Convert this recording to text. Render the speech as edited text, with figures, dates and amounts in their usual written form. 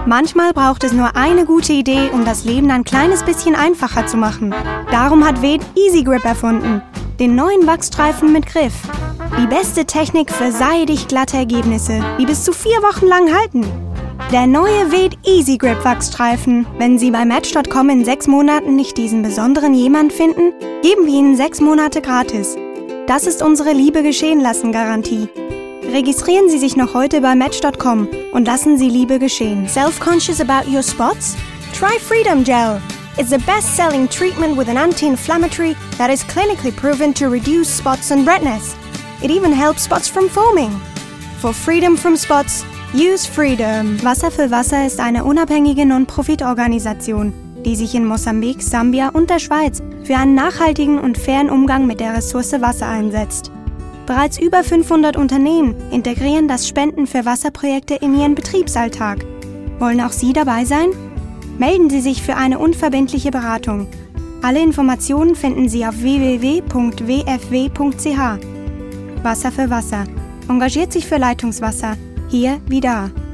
Manchmal braucht es nur eine gute Idee, um das Leben ein kleines bisschen einfacher zu machen. Darum hat Ved Easy Grip erfunden, den neuen Wachsstreifen mit Griff. Die beste Technik für seidig glatte Ergebnisse, die bis zu 4 Wochen lang halten. Der neue Ved Easy Grip Wachsstreifen. Wenn Sie bei Match.com in 6 Monaten nicht diesen besonderen jemand finden, geben wir Ihnen 6 Monate gratis. Das ist unsere Liebe-geschehen-lassen-Garantie. Registrieren Sie sich noch heute bei Match.com und lassen Sie Liebe geschehen. Self-conscious about your spots? Try Freedom Gel. It's the best-selling treatment with an anti-inflammatory that is clinically proven to reduce spots and redness. It even helps spots from foaming. For freedom from spots, use Freedom. Wasser für Wasser ist eine unabhängige Non-Profit-Organisation, die sich in Mosambik, Sambia und der Schweiz für einen nachhaltigen und fairen Umgang mit der Ressource Wasser einsetzt. Bereits über 500 Unternehmen integrieren das Spenden für Wasserprojekte in ihren Betriebsalltag. Wollen auch Sie dabei sein? Melden Sie sich für eine unverbindliche Beratung. Alle Informationen finden Sie auf www.wfw.ch. Wasser für Wasser. Engagiert sich für Leitungswasser. Hier wie da.